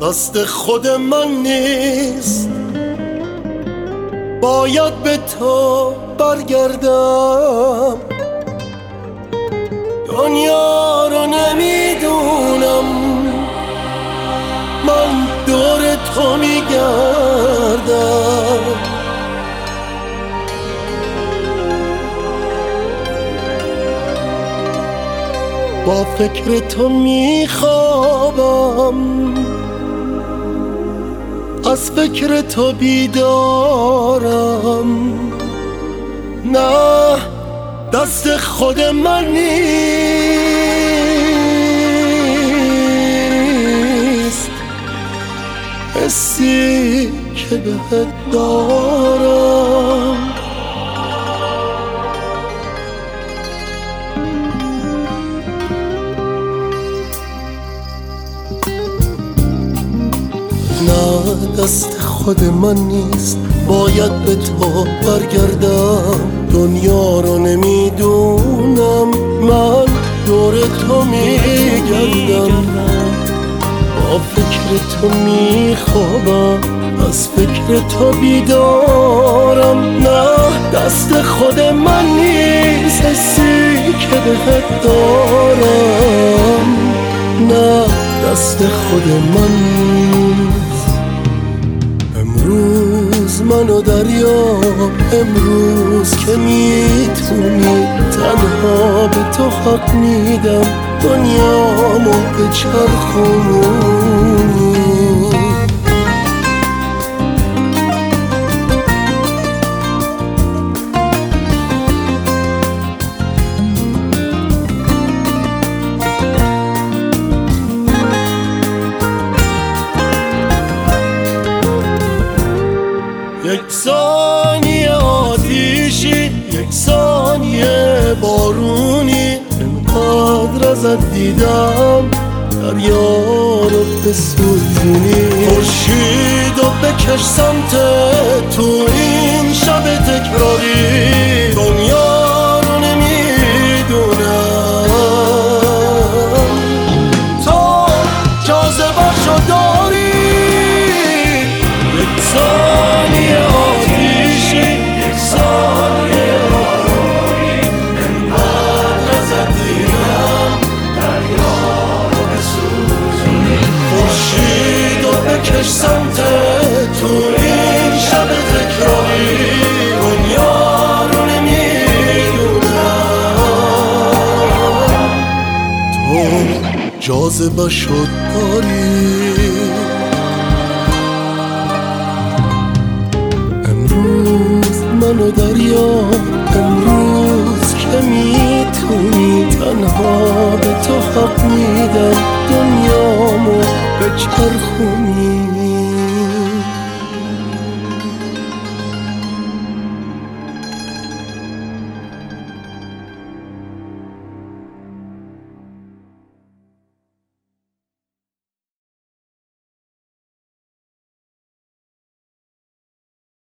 دست خود من نیست، باید به تو برگردم. دنیا رو نمیدونم، من دور تو میگردم. با فکر تو میخوابم، از فکر تو بیدارم. نه دست خود من نیست، حسی که بهت دارم. نه دست خود من نیست، باید به تو برگردم. دنیا رو نمیدونم، من دور تو میگردم. با فکر تو میخوابم، از فکر تو بیدارم. نه دست خود من نیست، حسی که بهت دارم. نه دست خود من نیست. امروز منو دریاب، امروز که میتونی. تنها به تو حق میدم، دنیامو بچرخونی. یک ثانیه آتیشی، یک ثانیه بارونی. اینقدر ازت دیدم دریا رو بسوزونی. خورشید رو بکش سمت تو این شب تکراری. دنیا رو نمیدونم، تو جاذبه‌شو داری. یک ثانیه آتیشی، یک ثانیه بارونی. انقدر ازت دیدم دریا رو بسوزونی. خورشید رو بکش سمت تو این شب تکراری. دنیا رو نمیدونم، تو جاذبه‌شو داری. منو دریا، امروز که میتونی. تنها به تو حق میدم، دنیامو بچرخونی.